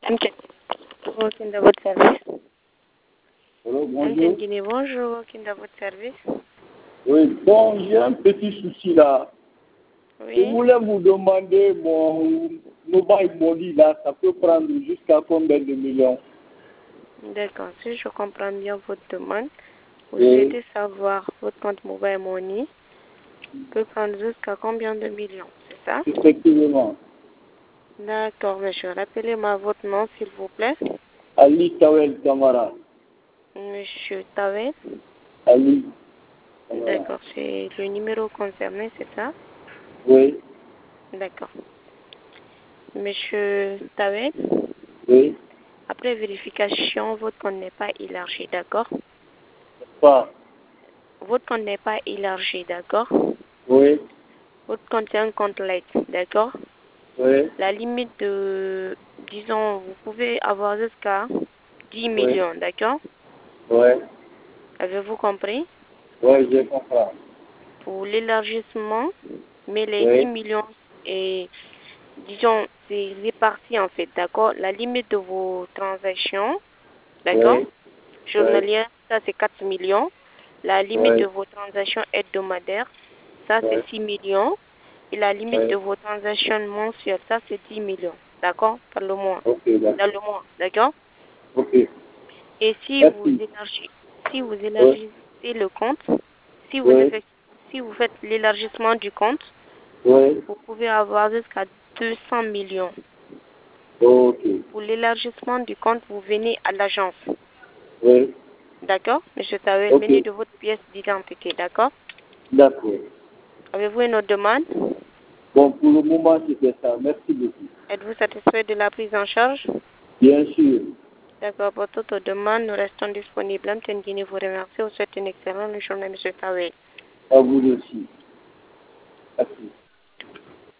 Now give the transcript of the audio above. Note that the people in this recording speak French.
MTN. Working de votre service. Allô, bonjour. MTN Guinée, bonjour. Working de votre service. Oui, bon, j'ai un petit souci là. Oui. Je voulais vous demander, mon mobile money là, ça peut prendre jusqu'à combien de millions? D'accord. Si je comprends bien votre demande, vous Oui. souhaitez savoir votre compte mobile money peut prendre jusqu'à combien de millions, c'est ça? Effectivement. D'accord, monsieur. Rappelez-moi votre nom, s'il vous plaît. Ali Tawel Kamara. Monsieur Tawel. Ali. Kamara. D'accord, c'est le numéro concerné, c'est ça? Oui. D'accord. Monsieur Tawel, Oui. après vérification, votre compte n'est pas élargi, d'accord? Pas. Votre compte n'est pas élargi, d'accord? Oui. Votre compte est un compte light, d'accord? Oui. La limite de, disons, vous pouvez avoir jusqu'à 10 Oui. millions, d'accord? Oui. Avez-vous compris? Oui, je comprends. Pour l'élargissement, mais les 10 Oui. millions et, disons, c'est réparti en fait, d'accord? La limite de vos transactions, d'accord? Oui. Journalière, ça c'est 4 millions. La limite Oui. de vos transactions hebdomadaires, ça Oui. c'est 6 millions. Et la limite Oui. de vos transactions mensuelles, ça c'est 10 millions. D'accord? Par le mois. Ok, Dans d'accord. le mois. D'accord? Ok. Et si vous Merci. Oui. élargissez le compte, si vous, Oui. si vous faites l'élargissement du compte, Oui. vous pouvez avoir jusqu'à 200 millions. Ok. Pour l'élargissement du compte, vous venez à l'agence. Oui. D'accord? Monsieur Tawel, Ok. menu de votre pièce d'identité. D'accord? D'accord. Avez-vous une autre demande? Bon, pour le moment, c'était ça. Merci beaucoup. Êtes-vous satisfait de la prise en charge? Bien sûr. D'accord, pour toute demande, nous restons disponibles. Mtengini vous remercie. Vous souhaite une excellente journée, monsieur Tawel. À vous aussi. Merci.